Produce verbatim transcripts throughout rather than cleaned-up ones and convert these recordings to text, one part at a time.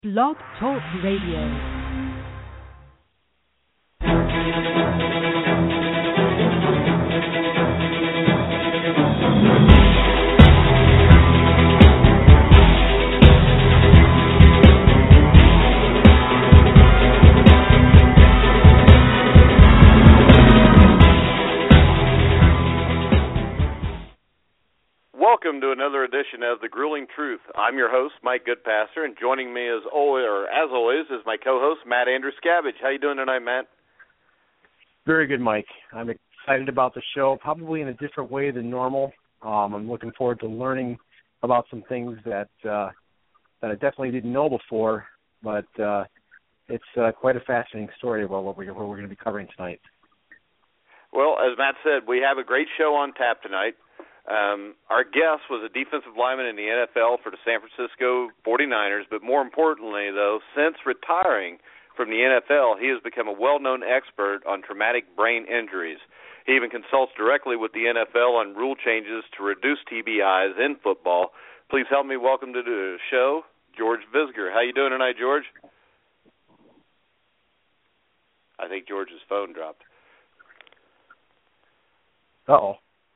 Blog Talk Radio. Welcome to another edition of The Grueling Truth. I'm your host, Mike Goodpasser, and joining me as always, or as always is my co-host, Matt Andrew Scabbage. How you doing tonight, Matt? Very good, Mike. I'm excited about the show, probably in a different way than normal. Um, I'm looking forward to learning about some things that uh, that I definitely didn't know before, but uh, it's uh, quite a fascinating story about what, we, what we're going to be covering tonight. Well, as Matt said, we have a great show on tap tonight. Um, our guest was a defensive lineman in the N F L for the San Francisco forty-niners, but more importantly, though, since retiring from the N F L, he has become a well-known expert on traumatic brain injuries. He even consults directly with the N F L on rule changes to reduce T B Is in football. Please help me welcome to the show, George Visger. How you doing tonight, George? I think George's phone dropped. Uh-oh.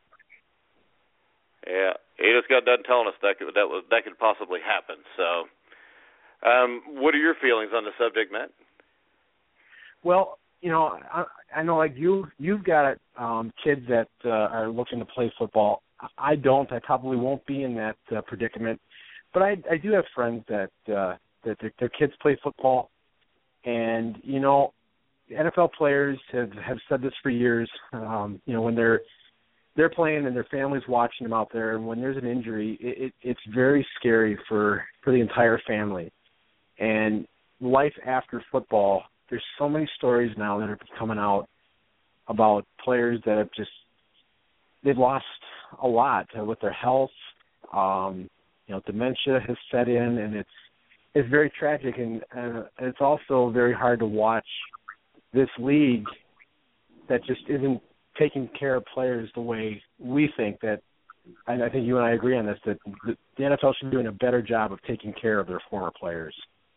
Yeah, he just got done telling us that could, that was that could possibly happen. So, um, what are your feelings on the subject, Matt? Well, you know, I, I know like you, you've got um, kids that uh, are looking to play football. I don't. I probably won't be in that uh, predicament. But I, I do have friends that uh, that their, their kids play football, and you know, N F L players have, have said this for years. Um, you know, when they're They're playing and their family's watching them out there, and when there's an injury, it, it, it's very scary for, for the entire family. And life after football, there's so many stories now that are coming out about players that have just, they've lost a lot with their health. Um, you know, dementia has set in, and it's it's very tragic, and, and it's also very hard to watch this league that just isn't taking care of players the way we think that, and I think you and I agree on this, that the N F L should be doing a better job of taking care of their former players.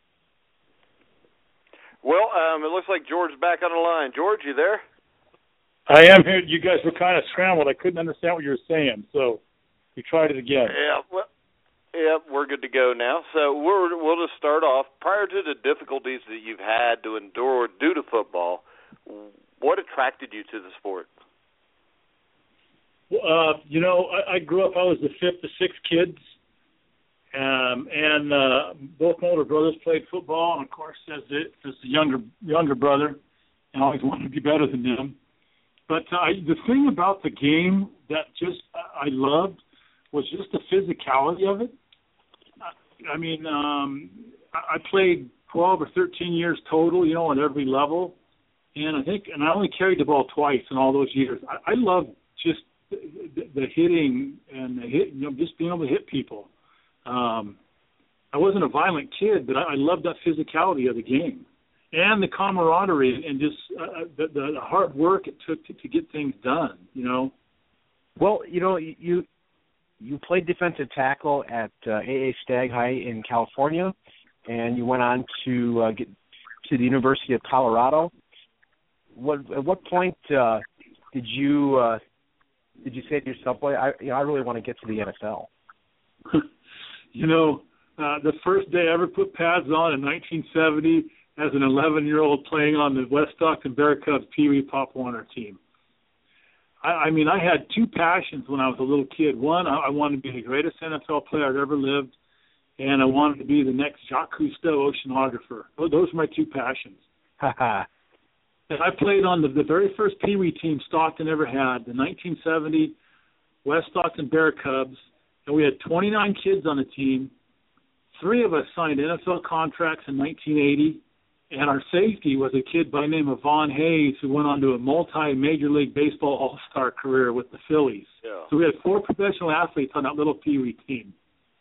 Well, um, it looks like George's back on the line. George, you there? I am here. You guys were kind of scrambled. I couldn't understand what you were saying, so we tried it again. Yeah, well, yeah, we're good to go now. So we're, we'll just start off. Prior to the difficulties that you've had to endure due to football, what attracted you to the sport? Uh, you know, I, I grew up, I was the fifth of six kids, um, and uh, both my older brothers played football, and of course, as the, as the younger younger brother, and I always wanted to be better than them. But uh, I, the thing about the game that just I loved was just the physicality of it. I, I mean, um, I, I played twelve or thirteen years total, you know, on every level, and I think, and I only carried the ball twice in all those years. I, I loved just The, the hitting and the hit, you know, just being able to hit people. Um, I wasn't a violent kid, but I, I loved that physicality of the game and the camaraderie and just uh, the, the hard work it took to, to get things done. You know. Well, you know, you you played defensive tackle at uh, A A Stagg High in California, and you went on to uh, get to the University of Colorado. What at what point uh, did you uh, Did you say to yourself, boy, I, you know, I really want to get to the N F L? you know, uh, the first day I ever put pads on in nineteen seventy as an eleven-year-old playing on the West Stockton Bear Cubs Pee Wee Pop Warner team. I, I mean, I had two passions when I was a little kid. One, I, I wanted to be the greatest N F L player I'd ever lived, and I wanted to be the next Jacques Cousteau oceanographer. Those were my two passions. And I played on the, the very first Pee Wee team Stockton ever had, the nineteen seventy West Stockton Bear Cubs, and we had twenty-nine kids on the team. Three of us signed N F L contracts in nineteen eighty, and our safety was a kid by the name of Vaughn Hayes who went on to a multi-Major League Baseball all-star career with the Phillies. Yeah. So we had four professional athletes on that little Pee Wee team.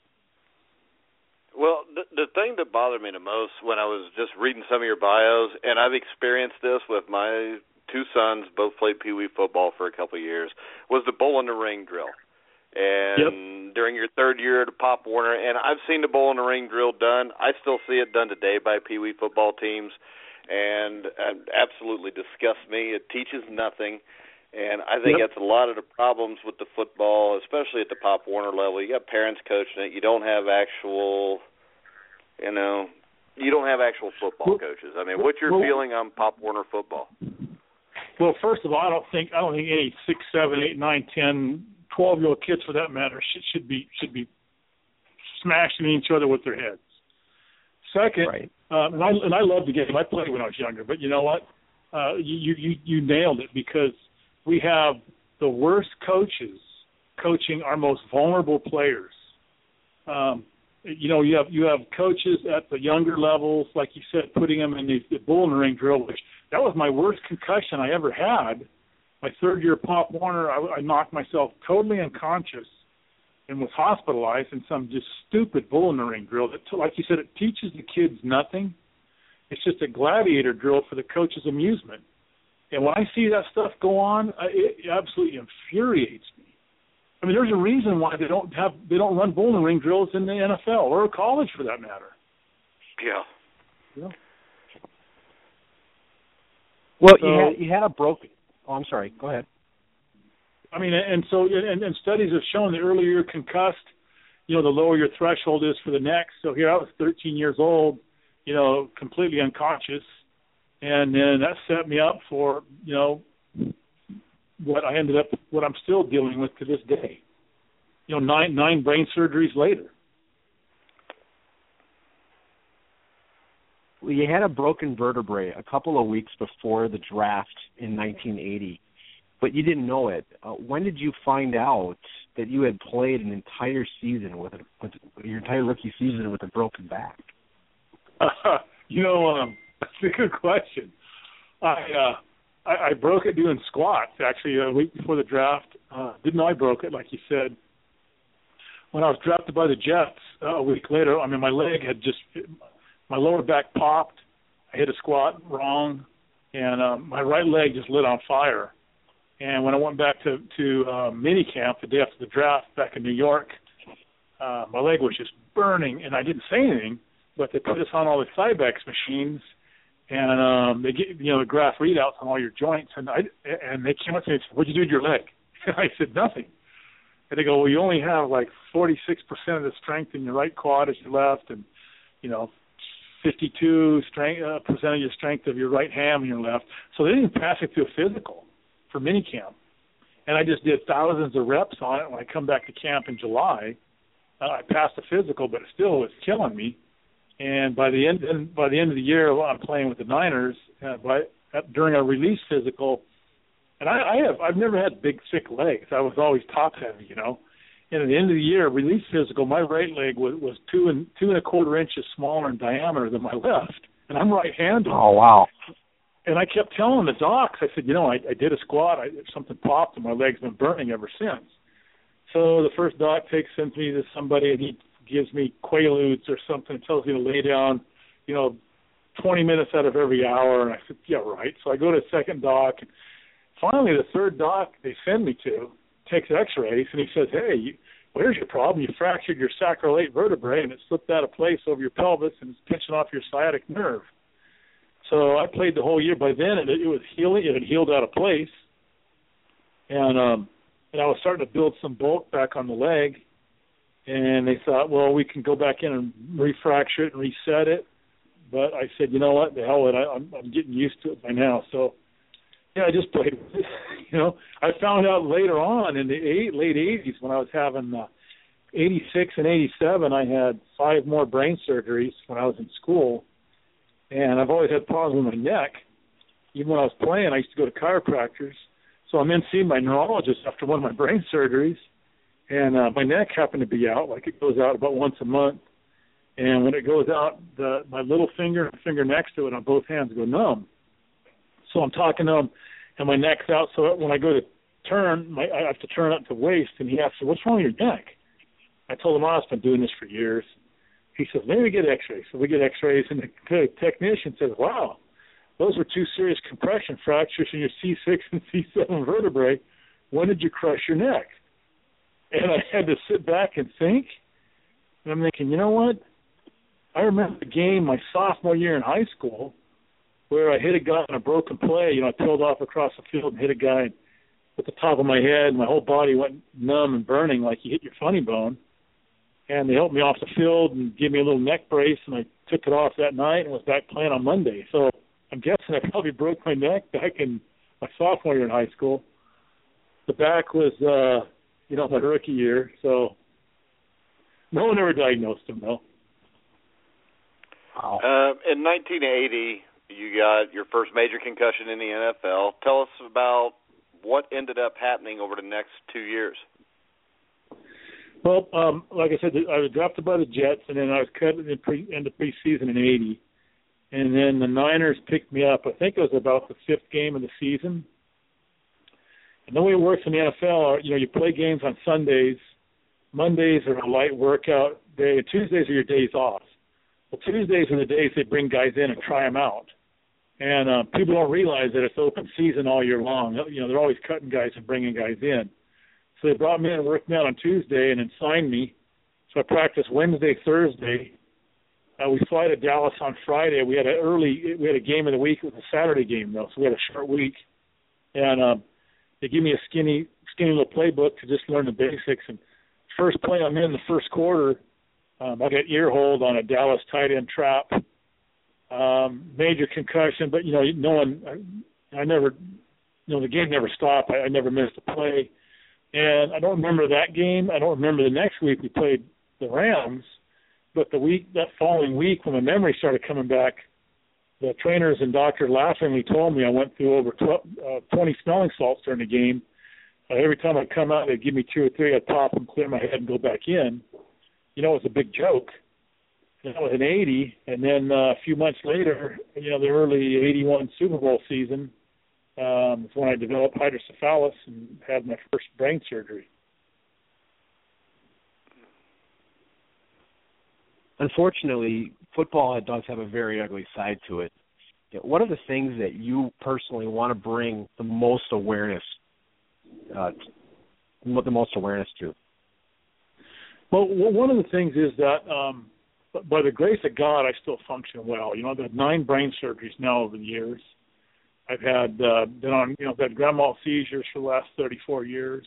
Well, the, the thing that bothered me the most when I was just reading some of your bios, and I've experienced this with my two sons, both played Pee Wee football for a couple of years, was the bull in the ring drill. and yep. during your third year at Pop Warner, and I've seen the Bull in the Ring drill done. I still see it done today by Pee Wee football teams, and it absolutely disgusts me. It teaches nothing, and I think yep. that's a lot of the problems with the football, especially at the Pop Warner level. You got parents coaching it. You don't have actual, you know, you don't have actual football coaches. I mean, what's your well, feeling on Pop Warner football? Well, first of all, I don't think I don't think any six, seven, eight, nine, ten, twelve-year-old kids, for that matter, should, should be should be smashing each other with their heads. Second, right. um, and I and I loved the game. I played when I was younger, but you know what? Uh, you you you nailed it, because we have the worst coaches coaching our most vulnerable players. Um, you know, you have you have coaches at the younger levels, like you said, putting them in the, the Bull in the Ring drill, which that was my worst concussion I ever had. My third year Pop Warner, I, I knocked myself totally unconscious and was hospitalized in some just stupid Bull in the Ring drill. That, like you said, it teaches the kids nothing. It's just a gladiator drill for the coach's amusement. And when I see that stuff go on, it absolutely infuriates me. I mean, there's a reason why they don't have they don't run Bull in the Ring drills in the N F L or college, for that matter. Yeah. Yeah. Well, so, you had you had a broken. Oh, I'm sorry. Go ahead. I mean, and so and, and studies have shown the earlier you're concussed, you know, the lower your threshold is for the next. So here I was thirteen years old, you know, completely unconscious, and then that set me up for, you know, what I ended up, what I'm still dealing with to this day. You know, nine nine brain surgeries later. Well, you had a broken vertebrae a couple of weeks before the draft in nineteen eighty, but you didn't know it. Uh, when did you find out that you had played an entire season with, a, with your entire rookie season with a broken back? Uh, you know, um, that's a good question. I, uh, I I broke it doing squats, actually, a week before the draft. Uh, didn't know I broke it, like you said. When I was drafted by the Jets uh, a week later, I mean, my leg had just, my lower back popped. I hit a squat wrong, and um, my right leg just lit on fire. And when I went back to, to uh, minicamp the day after the draft back in New York, uh, my leg was just burning, and I didn't say anything, but they put us on all the Cybex machines, and um, they get, you know, the graph readouts on all your joints, and I and they came up to me and said, "What'd you do to your leg?" And I said, "Nothing." And they go, "Well, you only have like forty-six percent of the strength in your right quad as your left, and, you know, fifty-two strength, uh, percent of your strength of your right ham in your left." So they didn't pass it through a physical for minicamp. And I just did thousands of reps on it. When I come back to camp in July, uh, I passed the physical, but it still was killing me. And by the end, and by the end of the year, while I'm playing with the Niners, uh, by uh, during a release physical, and I, I have I've never had big thick legs. I was always top heavy, you know. And at the end of the year, release physical, my right leg was, was two and two and a quarter inches smaller in diameter than my left, and I'm right-handed. Oh wow! And I kept telling the docs, I said, you know, I, I did a squat, I, something popped, and my leg's been burning ever since. So the first doc takes me to somebody, and he gives me Quaaludes or something, tells me to lay down, you know, twenty minutes out of every hour. And I said, yeah, right. So I go to the second doc. And finally, the third doc they send me to takes x-rays, and he says, hey, you, well, here's your problem. You fractured your sacroiliac vertebrae, and it slipped out of place over your pelvis, and it's pinching off your sciatic nerve. So I played the whole year. By then, it, it was healing. It had healed out of place. And, um, and I was starting to build some bulk back on the leg. And they thought, well, we can go back in and refracture it and reset it. But I said, you know what, the hell with it. I'm, I'm getting used to it by now. So, yeah, I just played with it. You know, I found out later on in the eight, late eighties when I was having uh, eighty-six and eighty-seven, I had five more brain surgeries when I was in school. And I've always had problems with my neck. Even when I was playing, I used to go to chiropractors. So I'm in seeing my neurologist after one of my brain surgeries. And uh, my neck happened to be out, like it goes out about once a month. And when it goes out, the, my little finger and the finger next to it on both hands go numb. So I'm talking to him, and my neck's out. So when I go to turn, my, I have to turn up to waist. And he asks, what's wrong with your neck? I told him, oh, I've been doing this for years. He says, let me get x-rays. So we get x-rays, and the technician says, wow, those were two serious compression fractures in your C six and C seven vertebrae. When did you crush your neck? And I had to sit back and think. And I'm thinking, you know what? I remember the game my sophomore year in high school where I hit a guy on a broken play. You know, I peeled off across the field and hit a guy with the top of my head. My whole body went numb and burning like you hit your funny bone. And they helped me off the field and gave me a little neck brace, and I took it off that night and was back playing on Monday. So I'm guessing I probably broke my neck back in my sophomore year in high school. The back was, uh, you know, my rookie year. So no one ever diagnosed him, though. Wow. Uh, in nineteen eighty, you got your first major concussion in the N F L. Tell us about what ended up happening over the next two years. Well, um, like I said, I was drafted by the Jets, and then I was cut in the pre, end of preseason in eighty. And then the Niners picked me up. I think it was about the fifth game of the season. And the way it works in the N F L, you know, you play games on Sundays. Mondays are a light workout day. Tuesdays are your days off. Well, Tuesdays are the days they bring guys in and try them out. And uh, people don't realize that it's open season all year long. You know, they're always cutting guys and bringing guys in. So they brought me in and worked me out on Tuesday and then signed me. So I practiced Wednesday, Thursday. Uh, we fly to Dallas on Friday. We had an early, we had a game of the week. It was a Saturday game, though, so we had a short week. And um, they give me a skinny, skinny little playbook to just learn the basics. And first play I'm in the first quarter, um, I got ear hold on a Dallas tight end trap. Um, major concussion, but, you know, no one, I, I never, you know, the game never stopped. I, I never missed a play. And I don't remember that game. I don't remember the next week we played the Rams. But the week, that following week, when my memory started coming back, the trainers and doctors laughingly told me I went through over twelve, uh, twenty smelling salts during the game. Uh, every time I'd come out, they'd give me two or three. I'd pop them, clear my head, and go back in. You know, it was a big joke. And that was in eighty. And then uh, a few months later, you know, the early eighty-one Super Bowl season, um, is when I developed hydrocephalus and had my first brain surgery. Unfortunately, football does have a very ugly side to it. What are the things that you personally want to bring the most awareness, uh, the most awareness to? Well, one of the things is that um, by the grace of God, I still function well. You know, I've had nine brain surgeries now over the years. I've had uh, been on, you know, I've had grand mal seizures for the last thirty-four years.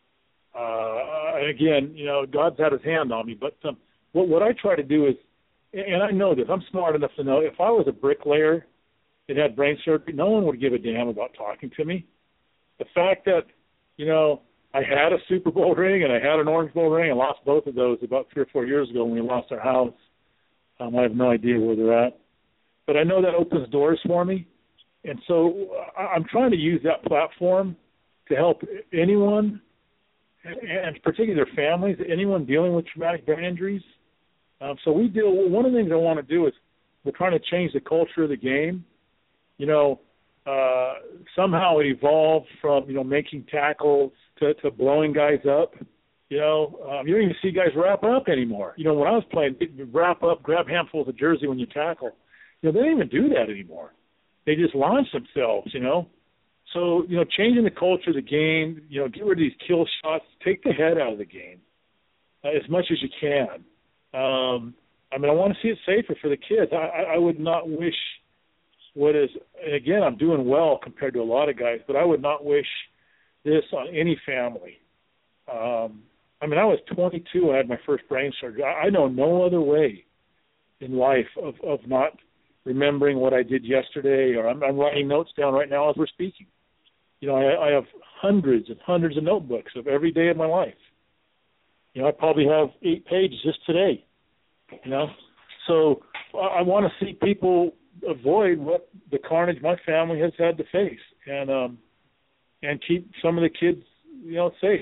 Uh, and again, you know, God's had His hand on me, but um, What what I try to do is, and I know this, I'm smart enough to know, if I was a bricklayer that had brain surgery, no one would give a damn about talking to me. The fact that, you know, I had a Super Bowl ring and I had an Orange Bowl ring, I lost both of those about three or four years ago when we lost our house. Um, I have no idea where they're at. But I know that opens doors for me. And so I'm trying to use that platform to help anyone, and particularly their families, anyone dealing with traumatic brain injuries. Um, so we deal. One of the things I want to do is we're trying to change the culture of the game. You know, uh, somehow it evolved from you know making tackles to, to blowing guys up. You know, um, you don't even see guys wrap up anymore. You know, when I was playing, they'd wrap up, grab handfuls of jersey when you tackle. You know, they don't even do that anymore. They just launch themselves. You know. So, you know, changing the culture of the game, you know, get rid of these kill shots, take the head out of the game uh, as much as you can. Um, I mean, I want to see it safer for the kids. I, I would not wish what is, and again, I'm doing well compared to a lot of guys, but I would not wish this on any family. Um, I mean, I was twenty-two when I had my first brain surgery. I, I know no other way in life of, of not remembering what I did yesterday, or I'm, I'm writing notes down right now as we're speaking. You know, I, I have hundreds and hundreds of notebooks of every day of my life. You know, I probably have eight pages just today, you know. So I, I want to see people avoid what the carnage my family has had to face, and um, and keep some of the kids, you know, safe.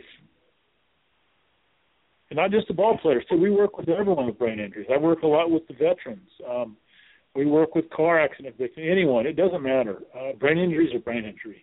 And not just the ball players, too. We work with everyone with brain injuries. I work a lot with the veterans. Um, we work with car accident victims, anyone. It doesn't matter. Uh, brain injuries are brain injury.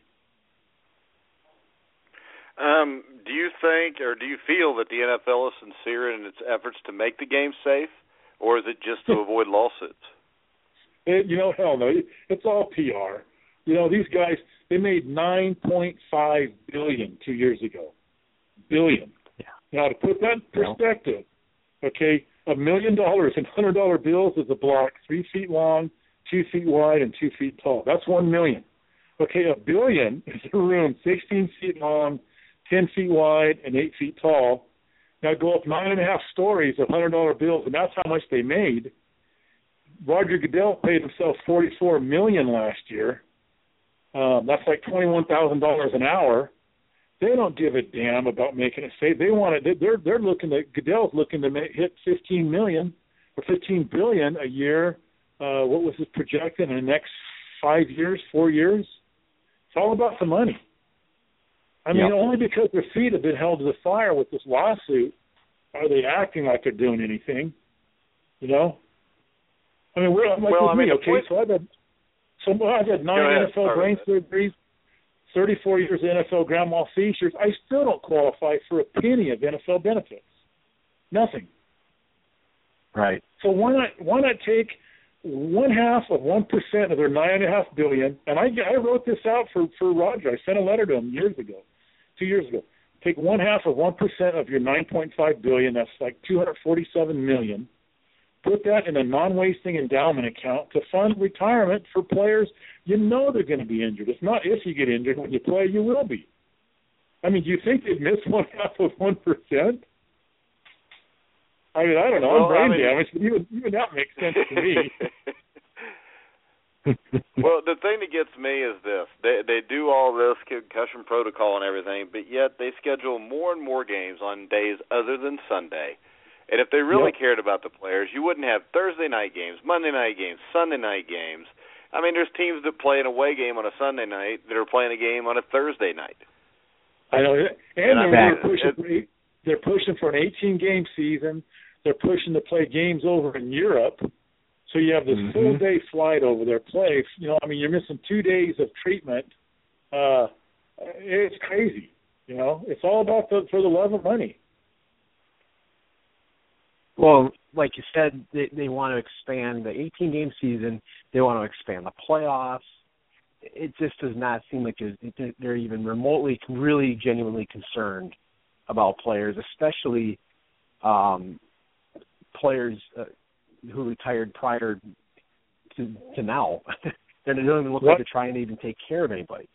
Um, do you think or do you feel that the N F L is sincere in its efforts to make the game safe, or is it just to avoid lawsuits? It, you know, hell no. It's all P R. You know, these guys, they made nine point five billion dollars two years ago. Billion. Yeah. Now, to put that in perspective, okay, a million dollars in hundred dollar bills is a block three feet long, two feet wide, and two feet tall. That's one million. Okay, a billion is a room sixteen feet long, ten feet wide, and eight feet tall. Now go up nine and a half stories of hundred dollar bills, and that's how much they made. Roger Goodell paid himself forty-four million dollars last year. Um, that's like twenty-one thousand dollars an hour. They don't give a damn about making it safe. They want it. They're they're looking to Goodell's looking to make, hit fifteen million or fifteen billion a year. Uh, what was his projected in the next five years, four years? It's all about the money. I mean, yep. Only because their feet have been held to the fire with this lawsuit are they acting like they're doing anything. You know. I mean, we're like well, I mean, me, okay. point... So I've had so I've had nine N F L brain surgeries. thirty-four years of N F L grand mal seizures, I still don't qualify for a penny of N F L benefits. Nothing. Right. So why not why not take one half of one percent of their nine and a half billion? And I I wrote this out for, for Roger. I sent a letter to him years ago, two years ago. Take one half of one percent of your nine point five billion. That's like two hundred forty-seven million. Put that in a non-wasting endowment account to fund retirement for players you know they're going to be injured. It's not if you get injured. When you play, you will be. I mean, do you think they'd miss one half of one percent? I mean, I don't know. Well, I'm brain I mean, damaged, but even, even that makes sense to me. Well, the thing that gets me is this. They they do all this concussion protocol and everything, but yet they schedule more and more games on days other than Sunday. And if they really yep. cared about the players, you wouldn't have Thursday night games, Monday night games, Sunday night games. I mean, there's teams that play an away game on a Sunday night that are playing a game on a Thursday night. I know. And, and and they're, I mean, pushing for, they're pushing for an eighteen-game season. They're pushing to play games over in Europe. So you have this mm-hmm. full-day flight over there. Play. You know, I mean, you're missing two days of treatment. Uh, it's crazy. You know, it's all about the, for the love of money. Well, like you said, they, they want to expand the eighteen-game season. They want to expand the playoffs. It just does not seem like they're even remotely, really, genuinely concerned about players, especially um, players uh, who retired prior to, to now. They don't even look what? like they're trying to even take care of anybody.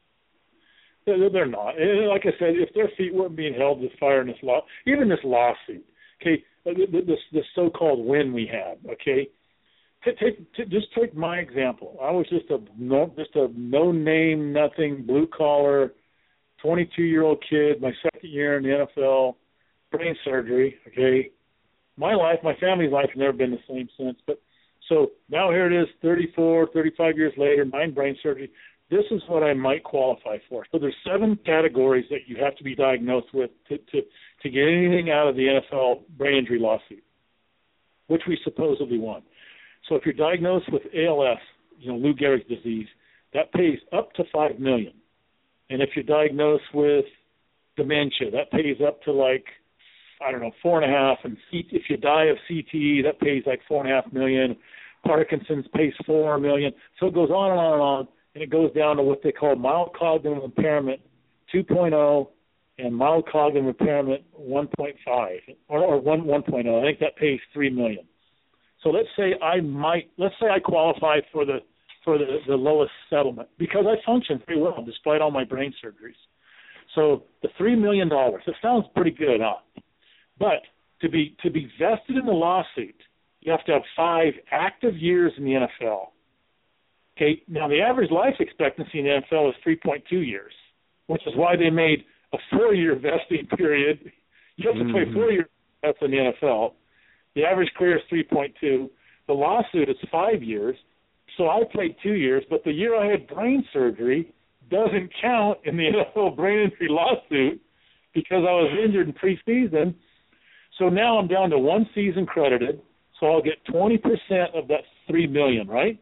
They're, they're not. And like I said, if their feet weren't being held to fire in this law, even this lawsuit, okay, this this so-called win we had, okay. Take, take, take, just take my example. I was just a no, just a no-name, nothing, blue-collar, twenty-two-year-old kid. My second year in the N F L, brain surgery. Okay, my life, my family's life, has never been the same since. But so now here it is, thirty-four, thirty-five years later, nine brain surgery. This is what I might qualify for. So there's seven categories that you have to be diagnosed with to, to, to get anything out of the N F L brain injury lawsuit, which we supposedly won. So if you're diagnosed with A L S, you know, Lou Gehrig's disease, that pays up to five million dollars. And if you're diagnosed with dementia, that pays up to like, I don't know, four and a half. And if you die of C T E, that pays like four and a half million. Parkinson's pays four million. So it goes on and on and on. And it goes down to what they call mild cognitive impairment two point oh and mild cognitive impairment one point five or, or one, one point oh. I think that pays three million dollars. So let's say I might, let's say I qualify for the for the, the lowest settlement because I function pretty well despite all my brain surgeries. So the three million dollars, it sounds pretty good, huh? But to be to be vested in the lawsuit, you have to have five active years in the N F L. Okay, now the average life expectancy in the N F L is three point two years, which is why they made a four-year vesting period. You have to play mm-hmm. four years in the N F L. The average career is three point two. The lawsuit is five years. So I played two years, but the year I had brain surgery doesn't count in the N F L brain injury lawsuit because I was injured in preseason. So now I'm down to one season credited, so I'll get twenty percent of that three million dollars, right?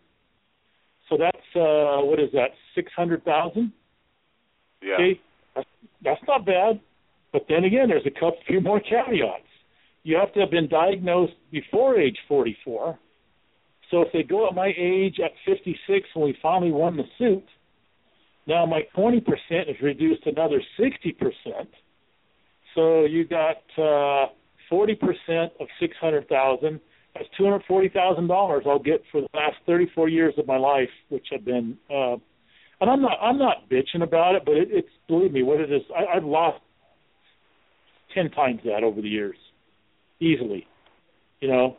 So that's, uh, what is that, six hundred thousand dollars? Yeah. Okay, that's, that's not bad. But then again, there's a couple, few more caveats. You have to have been diagnosed before age forty-four. So if they go at my age at fifty-six when we finally won the suit, now my twenty percent is reduced to another sixty percent. So you got uh, forty percent of six hundred thousand dollars. That's two hundred forty thousand dollars I'll get for the last thirty-four years of my life, which have been, uh, and I'm not I'm not bitching about it, but it, it's, believe me, what it is, I, I've lost ten times that over the years, easily, you know.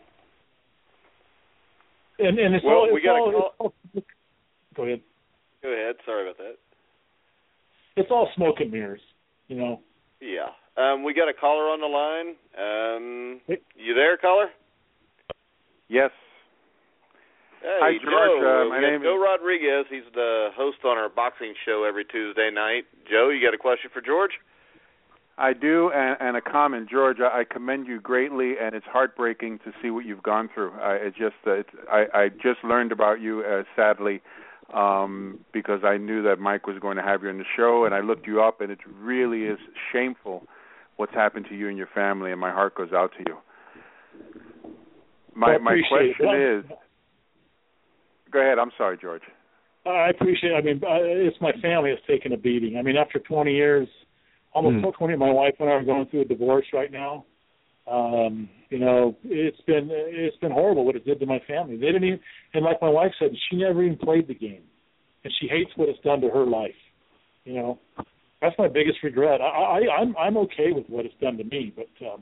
And, and it's well, all, it's we got all, to call. all, go ahead. Go ahead. Sorry about that. It's all smoke and mirrors, you know. Yeah. Um, we got a caller on the line. Um, you there, caller? Yes. Hey, Hi, George. Joe. Uh, my we got name Joe is Rodriguez. He's the host on our boxing show every Tuesday night. Joe, you got a question for George? I do, and, and a comment. George, I, I commend you greatly, and it's heartbreaking to see what you've gone through. I it just, uh, it's, I, I just learned about you, uh, sadly, um, because I knew that Mike was going to have you on the show, and I looked you up, and it really is shameful what's happened to you and your family, and my heart goes out to you. My my question it. is, go ahead. I'm sorry, George. I appreciate it. I mean, it's my family that's taken a beating. I mean, after twenty years, almost mm. twenty, my wife and I are going through a divorce right now. Um, you know, it's been it's been horrible what it did to my family. They didn't even, and like my wife said, she never even played the game, and she hates what it's done to her life. You know, that's my biggest regret. I, I I'm I'm okay with what it's done to me, but um,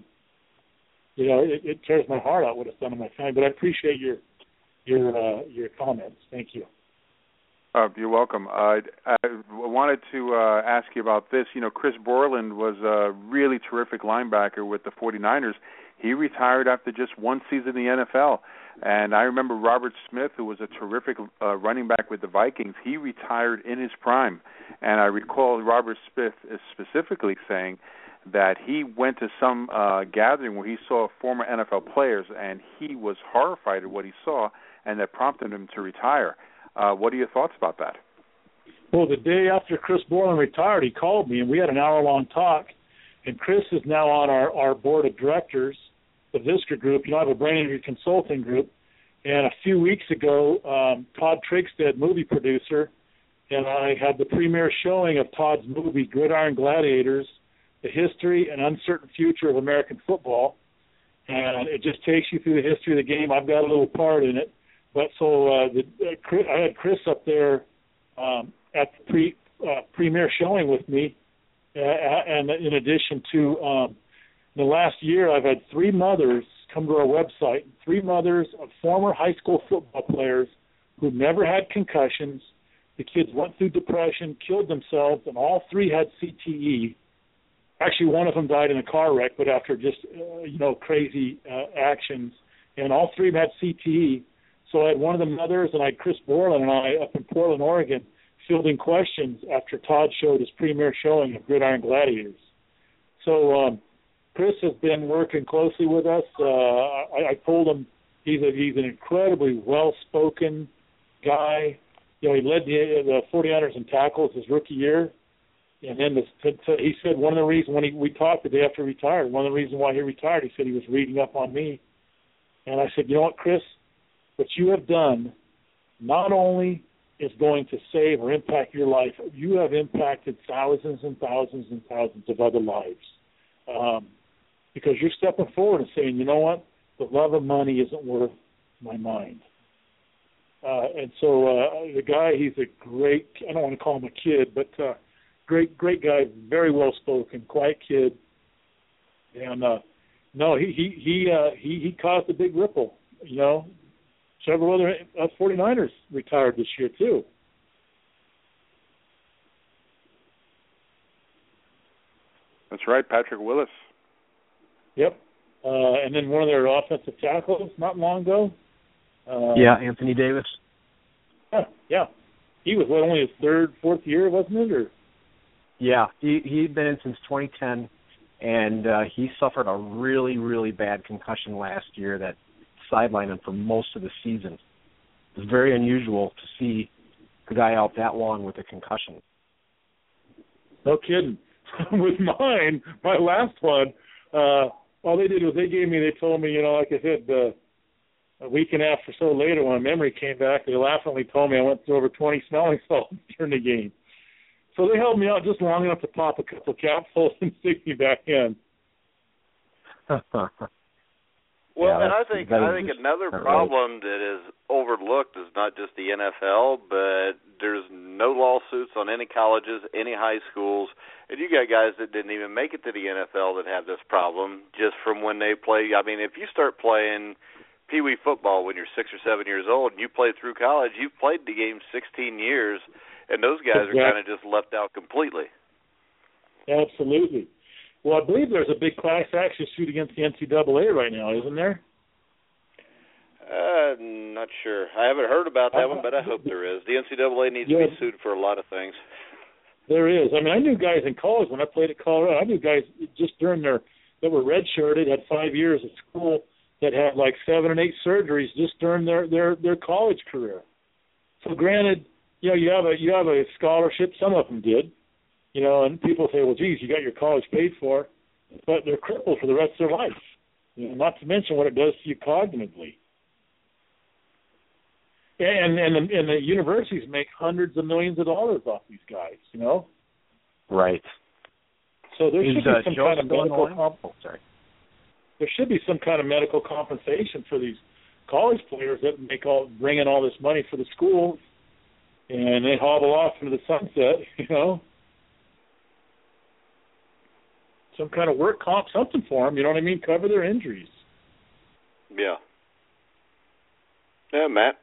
you know, it, it tears my heart out what it's done to my family. But I appreciate your your uh, your comments. Thank you. Uh, you're welcome. Uh, I wanted to uh, ask you about this. You know, Chris Borland was a really terrific linebacker with the forty-niners. He retired after just one season in the N F L. And I remember Robert Smith, who was a terrific uh, running back with the Vikings. He retired in his prime. And I recall Robert Smith specifically saying that he went to some uh, gathering where he saw former N F L players, and he was horrified at what he saw, and that prompted him to retire. Uh, what are your thoughts about that? Well, the day after Chris Borland retired, he called me, and we had an hour-long talk. And Chris is now on our, our board of directors, the Visca Group. You know, I have a brain injury consulting group. And a few weeks ago, um, Todd Trigstead, movie producer, and I had the premiere showing of Todd's movie, Gridiron Gladiators, The History and Uncertain Future of American Football. And it just takes you through the history of the game. I've got a little part in it. But so uh, the, uh, Chris, I had Chris up there um, at the pre, uh, premiere showing with me, uh, and in addition to um, the last year, I've had three mothers come to our website, three mothers of former high school football players who never had concussions. The kids went through depression, killed themselves, and all three had C T E. Actually, one of them died in a car wreck, but after just, uh, you know, crazy uh, actions. And all three of them had C T E. So I had one of the mothers, and I had Chris Borland and I up in Portland, Oregon, fielding questions after Todd showed his premiere showing of Gridiron Gladiators. So um, Chris has been working closely with us. Uh, I, I told him he's a, he's an incredibly well-spoken guy. You know, he led the, the forty-niners in tackles his rookie year. And then the, he said one of the reasons, when he, we talked the day after he retired, one of the reasons why he retired, he said he was reading up on me. And I said, you know what, Chris? What you have done not only is going to save or impact your life, you have impacted thousands and thousands and thousands of other lives. Um, because you're stepping forward and saying, you know what, the love of money isn't worth my mind. Uh, and so uh, the guy, he's a great, I don't want to call him a kid, but uh, great, great guy, very well-spoken, quiet kid. And, uh, no, he, he, he, uh, he, he caused a big ripple, you know. Several other uh, forty-niners retired this year, too. That's right, Patrick Willis. Yep. Uh, and then one of their offensive tackles not long ago. Uh, yeah, Anthony Davis. Yeah, yeah. He was, what, only his third, fourth year, wasn't it? Or? Yeah, he, he'd been in since twenty ten, and uh, he suffered a really, really bad concussion last year that sidelined him for most of the season. It's very unusual to see a guy out that long with a concussion. No kidding. With mine, my last one, uh, all they did was they gave me, they told me, you know, like I said, uh, a week and a half or so later when my memory came back, they laughingly told me I went through over twenty smelling salts during the game. So they held me out just long enough to pop a couple capsules and stick me back in. Well, yeah, and I think I think another problem right. that is overlooked is not just the N F L, but there's no lawsuits on any colleges, any high schools, and you got guys that didn't even make it to the N F L that have this problem just from when they play. I mean, if you start playing Pee Wee football when you're six or seven years old and you play through college, you've played the game sixteen years, and those guys exactly. are kind of just left out completely. Absolutely. Well, I believe there's a big class action suit against the N C double A right now, isn't there? Uh, not sure. I haven't heard about that uh, one, but I hope there is. The N C double A needs yeah, to be sued for a lot of things. There is. I mean, I knew guys in college when I played at Colorado. I knew guys just during their that were redshirted, had five years at school, that had like seven and eight surgeries just during their their their college career. So, granted, you know, you have a you have a scholarship. Some of them did. You know, and people say, well, geez, you got your college paid for, but they're crippled for the rest of their life. You know, not to mention what it does to you cognitively. And and the, and the universities make hundreds of millions of dollars off these guys. You know. Right. So there Is, should be uh, some Joe kind of medical. Comp- oh, sorry. There should be some kind of medical compensation for these college players that make all bring in all this money for the schools, and they hobble off into the sunset. You know. Some kind of work comp, something for them, you know what I mean? Cover their injuries. Yeah. Yeah, Matt.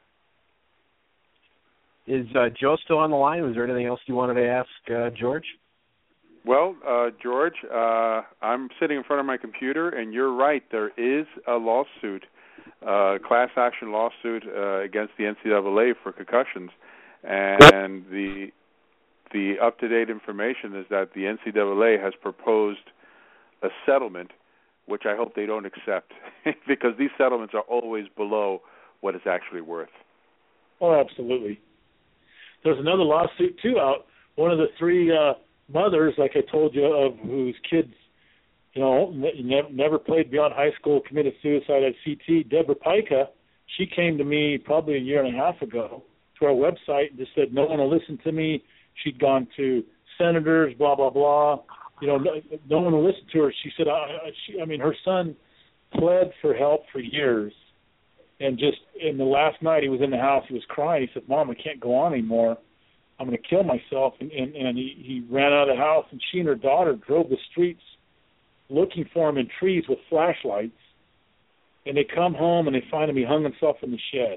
Is uh, Joe still on the line? Was there anything else you wanted to ask uh, George? Well, uh, George, uh, I'm sitting in front of my computer, and you're right. There is a lawsuit, uh, class action lawsuit uh, against the N C double A for concussions, and the the up-to-date information is that the N C double A has proposed a settlement, which I hope they don't accept, because these settlements are always below what it's actually worth. Oh, absolutely. There's another lawsuit, too, out. One of the three uh, mothers, like I told you, of whose kids, you know, ne- never played beyond high school, committed suicide at C T, Deborah Pica, she came to me probably a year and a half ago to our website and just said, no one will listen to me. She'd gone to senators, blah, blah, blah. You know, no, no one will listen to her. She said, I, she, I mean, her son pled for help for years. And just in the last night he was in the house, he was crying. He said, Mom, I can't go on anymore. I'm going to kill myself. And, and, and he, he ran out of the house, and she and her daughter drove the streets looking for him in trees with flashlights. And they come home, and they find him. He hung himself in the shed.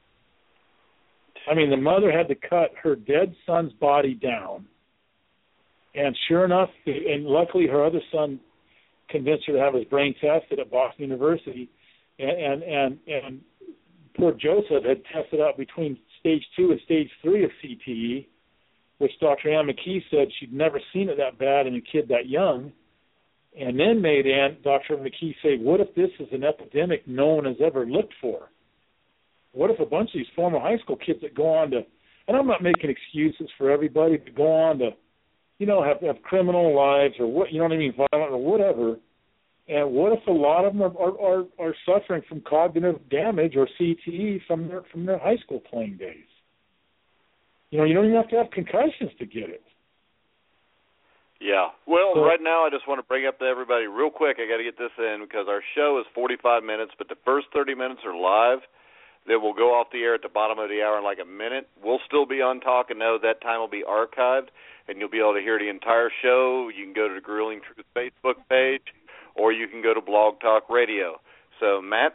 I mean, the mother had to cut her dead son's body down. And sure enough, and luckily her other son convinced her to have his brain tested at Boston University. And, and, and, and poor Joseph had tested out between stage two and stage three of C T E, which Doctor Ann McKee said she'd never seen it that bad in a kid that young. And then made Aunt Doctor McKee say, what if this is an epidemic no one has ever looked for? What if a bunch of these former high school kids that go on to, and I'm not making excuses for everybody, but go on to, you know, have, have criminal lives or what, you know what I mean, violent or whatever. And what if a lot of them are, are, are, are suffering from cognitive damage or C T E from their from their high school playing days? You know, you don't even have to have concussions to get it. Yeah. Well, so, right now I just want to bring up to everybody real quick, I got to get this in because our show is forty-five minutes, but the first thirty minutes are live. Then we'll go off the air at the bottom of the hour in like a minute. We'll still be on Talk and Know. That time will be archived, and you'll be able to hear the entire show. You can go to the Grueling Truth Facebook page, or you can go to Blog Talk Radio. So, Matt?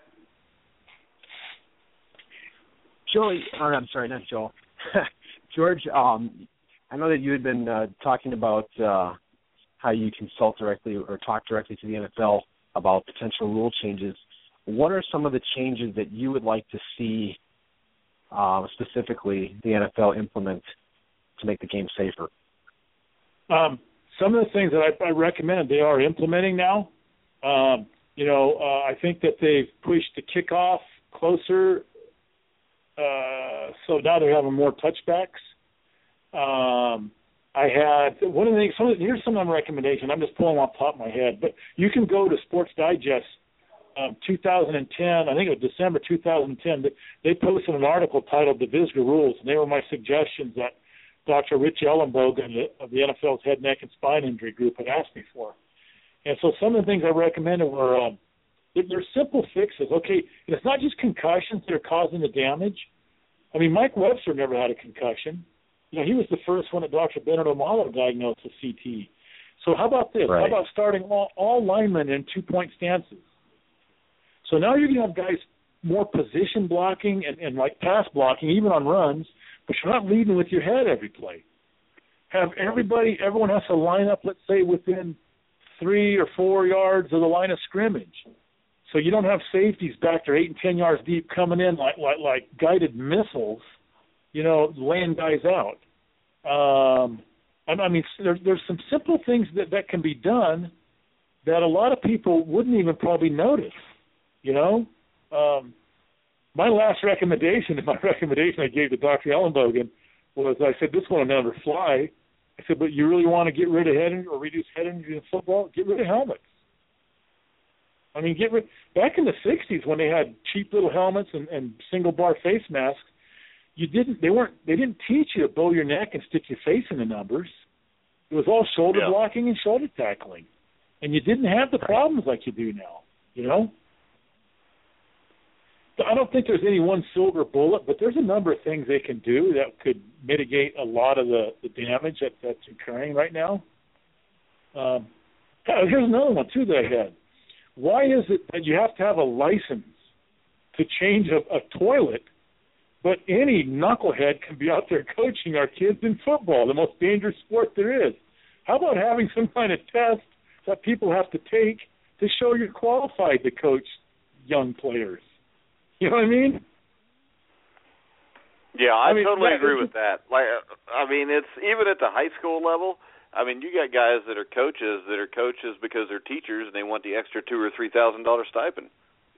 Joey, or I'm sorry, not Joel. George, um, I know that you had been uh, talking about uh, how you consult directly or talk directly to the N F L about potential rule changes. What are some of the changes that you would like to see uh, specifically the N F L implement to make the game safer? Um, some of the things that I, I recommend they are implementing now. Um, you know, uh, I think that they've pushed the kickoff closer, uh, so now they're having more touchbacks. Um, I had one of the things. Some of the, here's some of my recommendations. I'm just pulling off the top of my head, but you can go to Sports Digest. Um, two thousand ten, I think it was December two thousand ten, they posted an article titled The Visger Rules, and they were my suggestions that Doctor Rich Ellenbogen of the N F L's Head, Neck, and Spine Injury Group had asked me for. And so some of the things I recommended were um, they're simple fixes. Okay, and it's not just concussions that are causing the damage. I mean, Mike Webster never had a concussion. You know, he was the first one that Doctor Bernard O'Malley diagnosed with C T. So how about this? Right. How about starting all, all linemen in two-point stances? So now you're going to have guys more position blocking and, and like pass blocking, even on runs, but you're not leading with your head every play. Have everybody, everyone has to line up, let's say, within three or four yards of the line of scrimmage. So you don't have safeties back there eight and ten yards deep coming in like like, like guided missiles, you know, laying guys out. Um, I mean, there, there's some simple things that, that can be done that a lot of people wouldn't even probably notice, you know. Um, my last recommendation, my recommendation I gave to Doctor Ellenbogen was I said, this one will never fly. I said, but you really want to get rid of head injury or reduce head injury in football? Get rid of helmets. I mean, get rid. Back in the sixties when they had cheap little helmets and, and single bar face masks, you didn't. They weren't. They didn't teach you to bow your neck and stick your face in the numbers. It was all shoulder yeah. blocking and shoulder tackling, and you didn't have the problems like you do now. You know. I don't think there's any one silver bullet, but there's a number of things they can do that could mitigate a lot of the, the damage that, that's occurring right now. Um, here's another one, too, that I had. Why is it that you have to have a license to change a, a toilet, but any knucklehead can be out there coaching our kids in football, the most dangerous sport there is? How about having some kind of test that people have to take to show you're qualified to coach young players? You know what I mean? Yeah, I, I mean, totally that, agree with that. Like, I mean, it's even at the high school level. I mean, you got guys that are coaches that are coaches because they're teachers and they want the extra two or three thousand dollar stipend.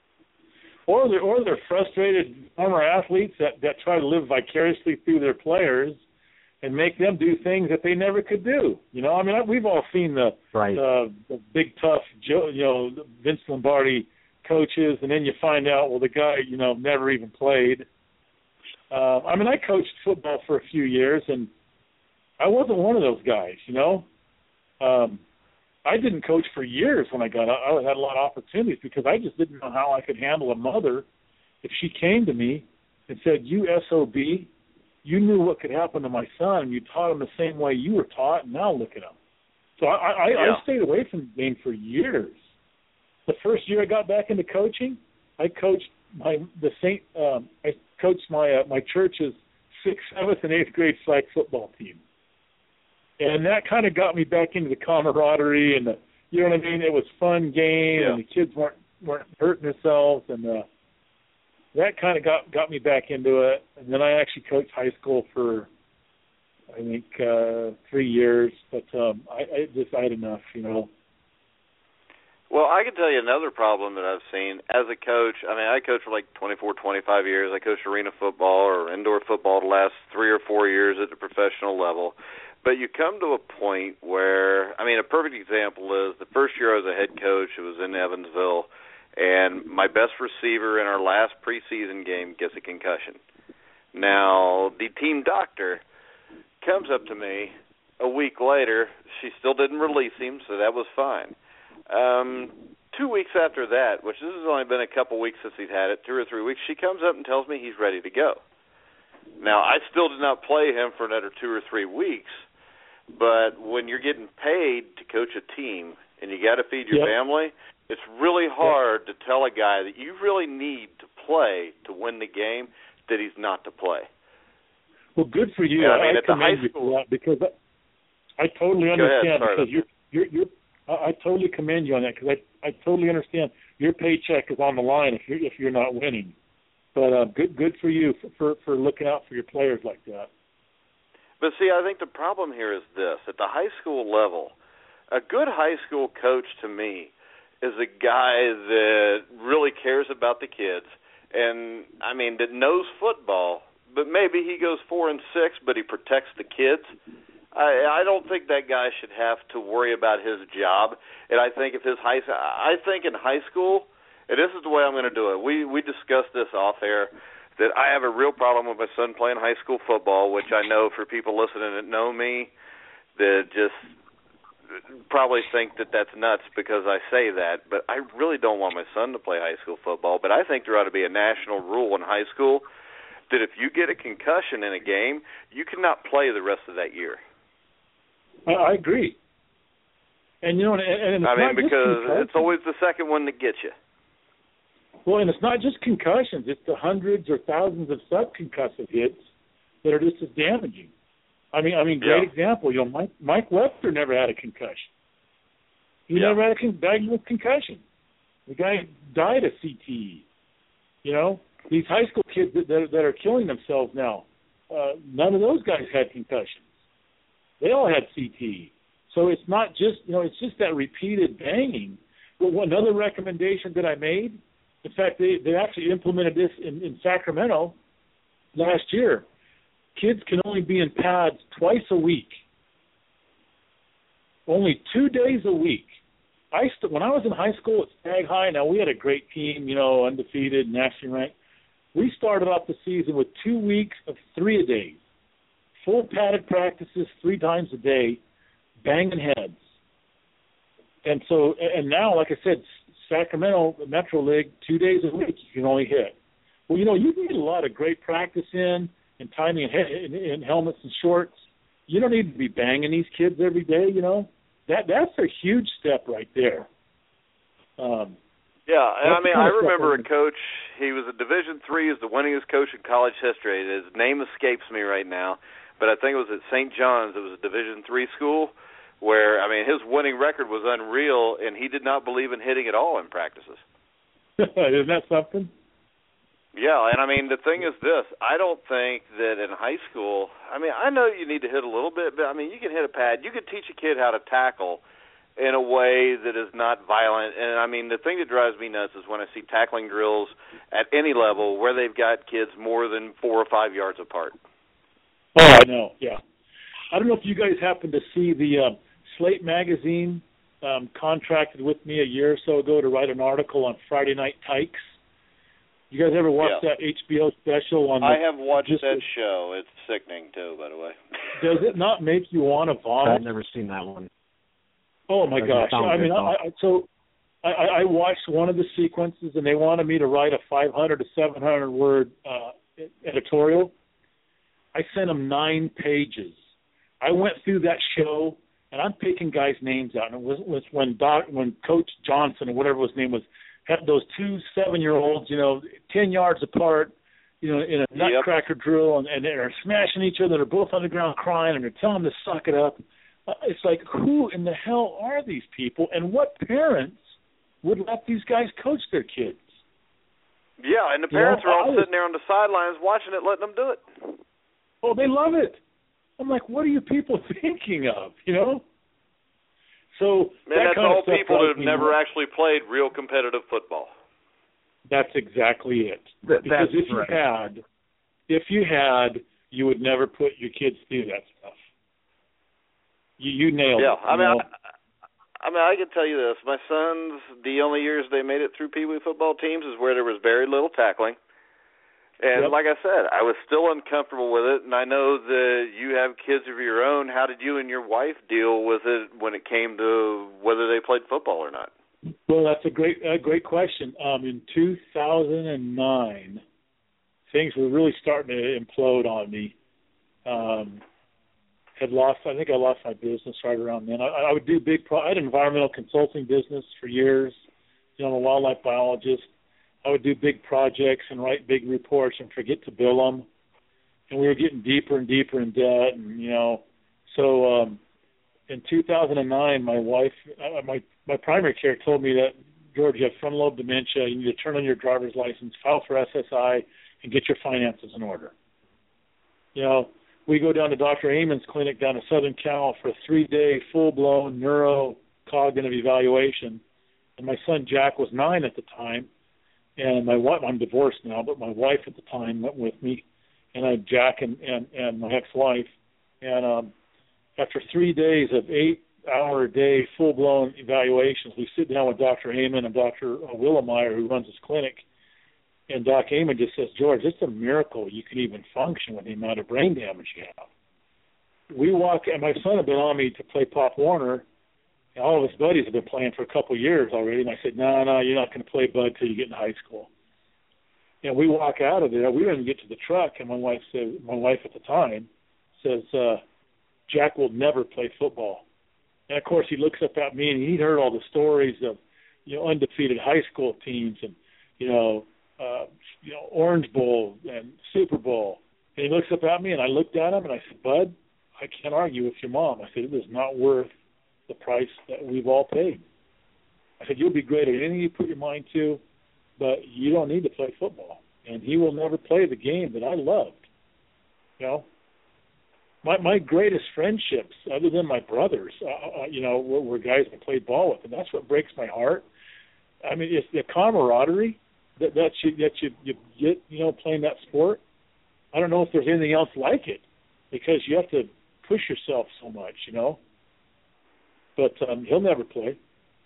Or they're or they're frustrated former athletes that, that try to live vicariously through their players and make them do things that they never could do. You know, I mean, we've all seen the right. the, the big tough, Joe, you know, Vince Lombardi coaches, and then you find out, well, the guy, you know, never even played. Uh, I mean, I coached football for a few years, and I wasn't one of those guys, you know. Um, I didn't coach for years when I got out. I had a lot of opportunities because I just didn't know how I could handle a mother if she came to me and said, you S O B, you knew what could happen to my son, and you taught him the same way you were taught, and now look at him. So I, I, yeah. I stayed away from the game for years. The first year I got back into coaching, I coached my the Saint. Um, I coached my uh, my church's sixth, seventh, and eighth grade flag football team, and that kind of got me back into the camaraderie and the, you know what I mean. It was a fun game, yeah. and the kids weren't weren't hurting themselves, and uh, that kind of got got me back into it. And then I actually coached high school for I think uh, three years, but um, I, I just I had enough, you know. Well, I can tell you another problem that I've seen as a coach. I mean, I coached for like twenty-four, twenty-five years. I coached arena football or indoor football the last three or four years at the professional level. But you come to a point where, I mean, a perfect example is the first year I was a head coach, it was in Evansville, and my best receiver in our last preseason game gets a concussion. Now, the team doctor comes up to me a week later. She still didn't release him, so that was fine. Um, two weeks after that, which this has only been a couple weeks since he's had it, two or three weeks, she comes up and tells me he's ready to go. Now, I still did not play him for another two or three weeks, but when you're getting paid to coach a team and you got to feed your yep. family, it's really hard yep. to tell a guy that you really need to play to win the game that he's not to play. Well, good for you. Yeah, I mean, I at the high school, because I, I totally understand ahead, because you're you're you're. I totally commend you on that because I, I totally understand your paycheck is on the line if you're if you're not winning. But uh, good good for you for, for for looking out for your players like that. But see, I think the problem here is this: at the high school level, a good high school coach to me is a guy that really cares about the kids, and I mean that knows football. But maybe he goes four and six, but he protects the kids. I, I don't think that guy should have to worry about his job. And I think if his high, I think in high school, and this is the way I'm going to do it. We we discussed this off air that I have a real problem with my son playing high school football, which I know for people listening that know me, that just probably think that that's nuts because I say that, but I really don't want my son to play high school football. But I think there ought to be a national rule in high school that if you get a concussion in a game, you cannot play the rest of that year. I agree. And, you know, and, and it's I mean, not because just it's always the second one that gets you. Well, and it's not just concussions. It's the hundreds or thousands of subconcussive hits that are just as damaging. I mean, I mean, great yeah. example. You know, Mike Mike Webster never had a concussion. He yeah. never had a con- diagnosed concussion. The guy died of C T E. You know, these high school kids that that, that are killing themselves now, uh, none of those guys had concussions. They all had C T E. So it's not just, you know, it's just that repeated banging. Well, another recommendation that I made, in fact, they, they actually implemented this in, in Sacramento last year. Kids can only be in pads twice a week. Only two days a week. I st- when I was in high school at Stag High, now we had a great team, you know, undefeated, nationally ranked. We started off the season with two weeks of three a days. Full padded practices three times a day, banging heads. And so, and now, like I said, Sacramento Metro League, two days a week you can only hit. Well, you know, you need a lot of great practice in, and timing in, in, in helmets and shorts. You don't need to be banging these kids every day, you know. That That's a huge step right there. Um, yeah, and I mean, I remember a coach, he was a Division three, is the winningest coach in college history. His name escapes me right now, but I think it was at Saint John's. It was a Division three school where, I mean, his winning record was unreal, and he did not believe in hitting at all in practices. Isn't that something? Yeah, and I mean, the thing is this. I don't think that in high school, I mean, I know you need to hit a little bit, but, I mean, you can hit a pad. You can teach a kid how to tackle in a way that is not violent. And, I mean, the thing that drives me nuts is when I see tackling drills at any level where they've got kids more than four or five yards apart. Oh, I know, yeah. I don't know if you guys happen to see the uh, Slate magazine um, contracted with me a year or so ago to write an article on Friday Night Tykes. You guys ever watch yeah. that H B O special on? I the, have watched just, that show. It's sickening too, by the way. Does it not make you want to vomit? I've never seen that one. Oh my gosh! I mean, I, I, so I, I watched one of the sequences, and they wanted me to write a five hundred to seven hundred word uh, editorial. I sent them nine pages. I went through that show, and I'm picking guys' names out. And it was, was when Doc, when Coach Johnson or whatever his name was, had those two seven-year-olds, you know, ten yards apart, you know, in a nutcracker yep. drill, and, and they're smashing each other. They're both on the ground crying, and they're telling them to suck it up. Uh, it's like, who in the hell are these people, and what parents would let these guys coach their kids? Yeah, and the parents you know, are all was, sitting there on the sidelines watching it, letting them do it. Oh, they love it. I'm like, what are you people thinking of, you know? So Man, that that's kind all of stuff people that have me never more. actually played real competitive football. That's exactly it. Th- because if right. you had, if you had, you would never put your kids through that stuff. You, you nailed yeah, it. Yeah, I mean, know? I, I mean, I can tell you this: my sons, the only years they made it through Pee Wee football teams is where there was very little tackling. And yep. like I said, I was still uncomfortable with it, and I know that you have kids of your own. How did you and your wife deal with it when it came to whether they played football or not? Well, that's a great, a great question. Um, in two thousand nine, things were really starting to implode on me. Um, had lost, I think I lost my business right around then. I, I would do big, pro- I had an environmental consulting business for years. You know, I'm a wildlife biologist. I would do big projects and write big reports and forget to bill them. And we were getting deeper and deeper in debt. And, you know, so um, in two thousand nine, my wife, uh, my, my primary care told me that, George, you have frontal lobe dementia. You need to turn on your driver's license, file for S S I, and get your finances in order. You know, we go down to Doctor Amon's clinic down in Southern Cal for a three-day full-blown neurocognitive evaluation. And my son Jack was nine at the time. And my wife, I'm divorced now, but my wife at the time went with me, and I had Jack and, and, and my ex-wife. And um, after three days of eight-hour-a-day full-blown evaluations, we sit down with Doctor Amon and Doctor Willemeyer, who runs his clinic. And Doc Amon just says, George, it's a miracle you can even function with the amount of brain damage you have. We walk, and my son had been on me to play Pop Warner, And all of his buddies have been playing for a couple of years already. And I said, no, no, you're not going to play, bud, till you get in high school. And we walk out of there. We didn't get to the truck, and my wife said, my wife at the time says, uh, Jack will never play football. And of course, he looks up at me, and he'd heard all the stories of, you know, undefeated high school teams, and you know, uh, you know, Orange Bowl and Super Bowl. And he looks up at me, and I looked at him, and I said, Bud, I can't argue with your mom. I said, it is not worth the price that we've all paid. I said, you'll be great at anything you put your mind to, but you don't need to play football. And he will never play the game that I loved. You know, my my greatest friendships, other than my brothers, uh, you know, were, were guys I played ball with, and that's what breaks my heart. I mean, it's the camaraderie that that you that you, you get, you know, playing that sport. I don't know if there's anything else like it, because you have to push yourself so much, you know. But um, he'll never play.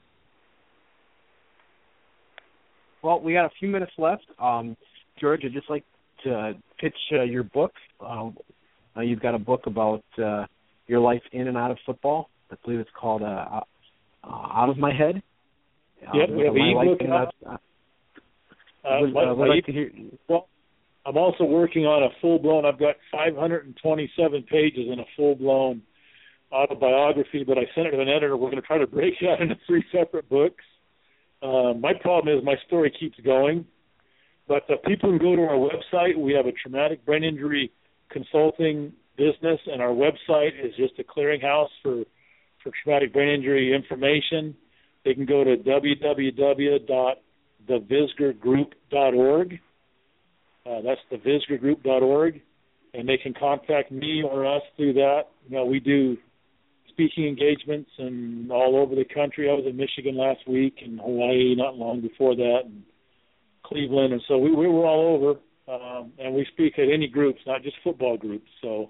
Well, we got a few minutes left. Um, George, I'd just like to pitch uh, your book. Uh, uh, you've got a book about uh, your life in and out of football. I believe it's called uh, uh, Out of My Head. Yep, um, we have my book out. Uh, uh, would, my, uh, would my like to hear. Well, I'm also working on a full-blown, I've got five hundred twenty-seven pages in a full-blown autobiography, but I sent it to an editor. We're going to try to break it out into three separate books. Uh, my problem is my story keeps going, but uh, people can go to our website. We have a traumatic brain injury consulting business, and our website is just a clearinghouse for, for traumatic brain injury information. They can go to w w w dot the visger group dot org. Uh, that's the visger group dot org, and they can contact me or us through that. You know, we do speaking engagements and all over the country. I was in Michigan last week, and Hawaii not long before that, and Cleveland, and so we, we were all over, um, and we speak at any groups, not just football groups. So,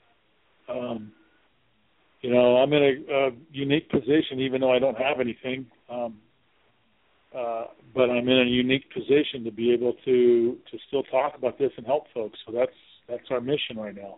um, you know, I'm in a, a unique position, even though I don't have anything, um, uh, but I'm in a unique position to be able to to still talk about this and help folks. So that's that's our mission right now.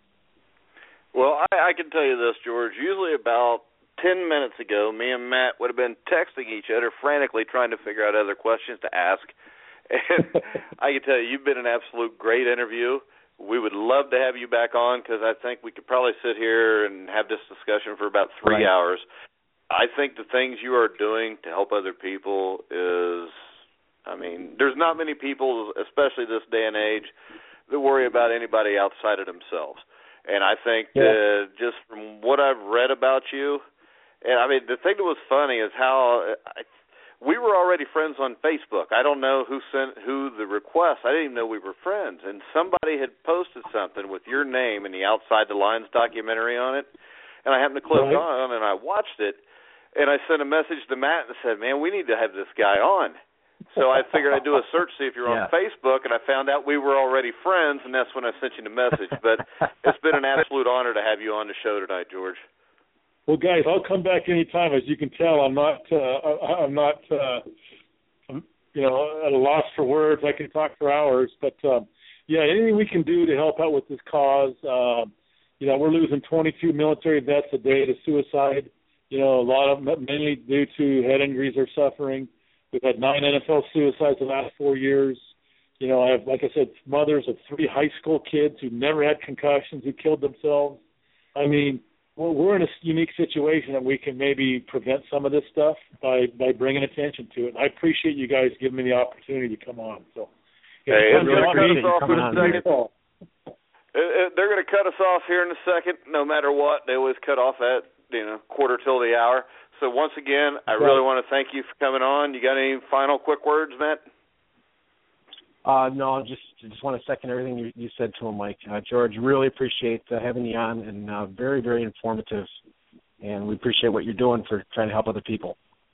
Well, I, I can tell you this, George. Usually about ten minutes ago, me and Matt would have been texting each other frantically trying to figure out other questions to ask. And I can tell you, you've been an absolute great interview. We would love to have you back on, because I think we could probably sit here and have this discussion for about three right. hours. I think the things you are doing to help other people is, I mean, there's not many people, especially this day and age, that worry about anybody outside of themselves. And I think yeah. that just from what I've read about you, and I mean, the thing that was funny is how I, we were already friends on Facebook. I don't know who sent who the request. I didn't even know we were friends. And somebody had posted something with your name and the Outside the Lines documentary on it. And I happened to click right. on and I watched it. And I sent a message to Matt and said, man, we need to have this guy on. So I figured I'd do a search, see if you're yeah. on Facebook, and I found out we were already friends, and that's when I sent you the message. But it's been an absolute honor to have you on the show tonight, George. Well, guys, I'll come back anytime. As you can tell, I'm not, uh, I'm not, uh, you know, at a loss for words. I can talk for hours. But um, yeah, anything we can do to help out with this cause. Um, you know, we're losing twenty-two military vets a day to suicide. You know, a lot of them mainly due to head injuries or suffering. We've had nine N F L suicides the last four years. You know, I have, like I said, mothers of three high school kids who never had concussions who killed themselves. I mean, we're, we're in a unique situation that we can maybe prevent some of this stuff by, by bringing attention to it. I appreciate you guys giving me the opportunity to come on. So, yeah, hey, they're going to cut us off in a second. They're going to cut us off here in a second. No matter what, they always cut off at you know quarter till the hour. So once again, I really want to thank you for coming on. You got any final quick words, Matt? Uh, no, just just want to second everything you, you said to him, Mike. Uh, George, really appreciate uh, having you on, and uh, very, very informative. And we appreciate what you're doing for trying to help other people.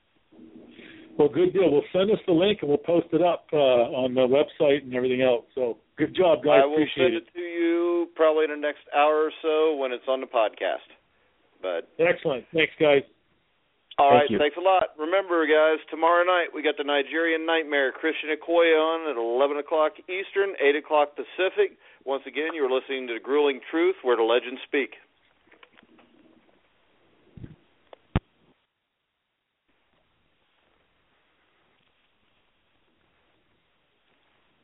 Well, good deal. Well, send us the link, and we'll post it up uh, on the website and everything else. So good job, guys. I will appreciate send it, it to you probably in the next hour or so when it's on the podcast. But excellent. Thanks, guys. All Thank right, you. Thanks a lot. Remember, guys, tomorrow night we got the Nigerian Nightmare, Christian Okoye on at eleven o'clock Eastern, eight o'clock Pacific. Once again, you're listening to The Grueling Truth, where the legends speak.